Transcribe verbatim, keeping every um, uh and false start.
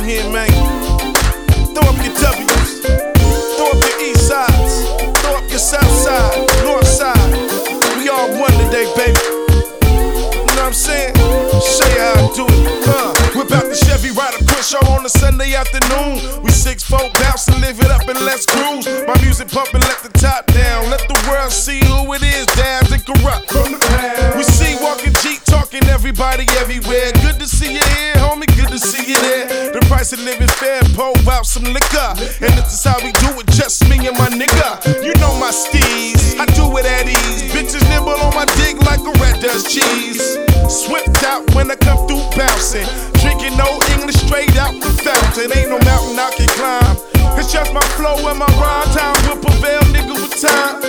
down here, man. Throw up your W's, throw up your east sides, throw up your south side, north side. We all one today, baby. You know what I'm saying? Show you how I do it. Uh, whip out the Chevy, ride a quick show on a Sunday afternoon. We six four bounce and live it up and let's cruise. My music pumping, let the top down. Let the world see who it is, Dabs and Kurupt from the past. We see walking G, talking everybody everywhere. Good to see you here, homie, good to see you there. The price of living fair, pull out some liquor. And this is how we do it, just me and my nigga. You know my steez, I do it at ease. Bitches nibble on my dick like a rat does cheese. Swift out when I come through bouncing. Drinking no English straight out the fountain. Ain't no mountain I can climb. It's just my flow and my rhyme. Time will prevail, nigga, with time.